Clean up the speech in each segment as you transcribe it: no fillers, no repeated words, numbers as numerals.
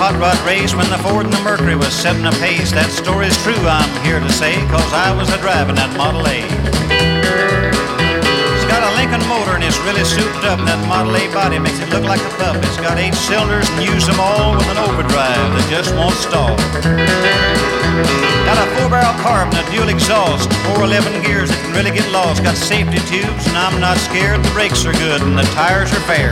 hot rod race when the Ford and the Mercury was setting a pace. That story's true, I'm here to say, 'cause I was a-driving that Model A. It's got a Lincoln motor and it's really souped up. That Model A body makes it look like a pup. It's got 8 cylinders and use them all with an overdrive that just won't stall. Got a 4-barrel carb and a dual exhaust, 411 gears that can really get lost. Got safety tubes and I'm not scared. The brakes are good and the tires are fair.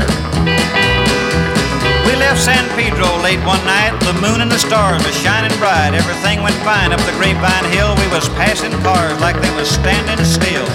We left San Pedro late one night. The moon and the stars were shining bright. Everything went fine up the Grapevine Hill. We was passing cars like they was standing still.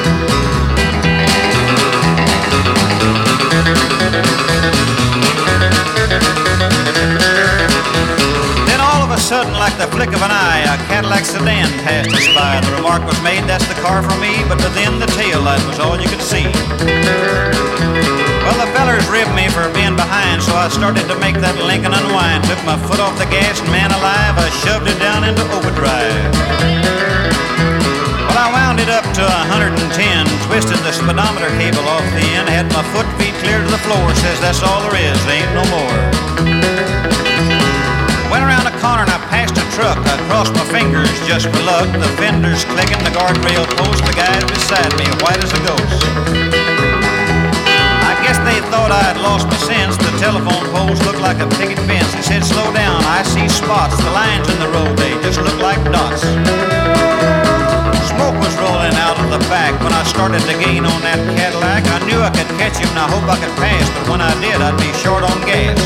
Then all of a sudden, like the flick of an eye, a Cadillac sedan passed us by. The remark was made, "That's the car for me," but within the tail light was all you could see. Well, the fellers ribbed me for being behind, so I started to make that Lincoln unwind. Took my foot off the gas and, man alive, I shoved it down into overdrive. Well, I wound it up to 110, twisted the speedometer cable off the end, had my foot feet clear to the floor, says that's all there is, there ain't no more. Went around a corner and I passed a truck. I crossed my fingers just for luck. The fenders clicking, the guardrail post, the guy beside me, white as a ghost. I guess they thought I had lost my sense. The telephone poles looked like a picket fence. He said, "Slow down, I see spots. The lines in the road, they just look like dots." Smoke was rolling out of the back. When I started to gain on that Cadillac, I knew I could catch him and I hope I could pass, but when I did, I'd be short on gas.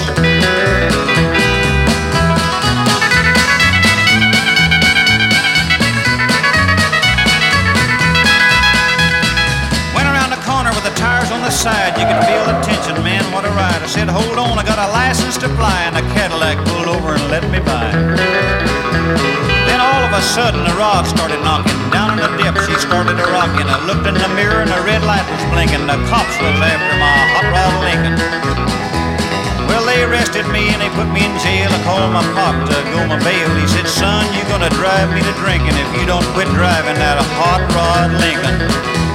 With the tires on the side, you could feel the tension, man, what a ride. I said, "Hold on, I got a license to fly," and the Cadillac pulled over and let me by. Then all of a sudden, the rod started knocking. Down in the dip, she started a rocking. I looked in the mirror and the red light was blinking. The cops was after my hot rod Lincoln. Well, they arrested me and they put me in jail. I called my pop to go my bail. He said, "Son, you're gonna drive me to drinking if you don't quit driving that hot rod Lincoln."